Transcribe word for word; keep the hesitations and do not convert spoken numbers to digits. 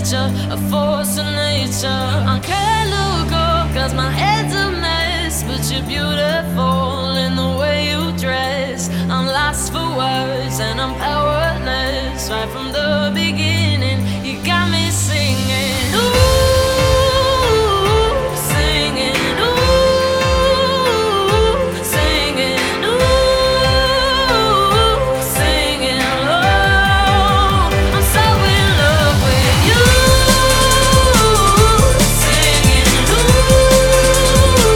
adventure, a force of nature. I can't look up, cause my head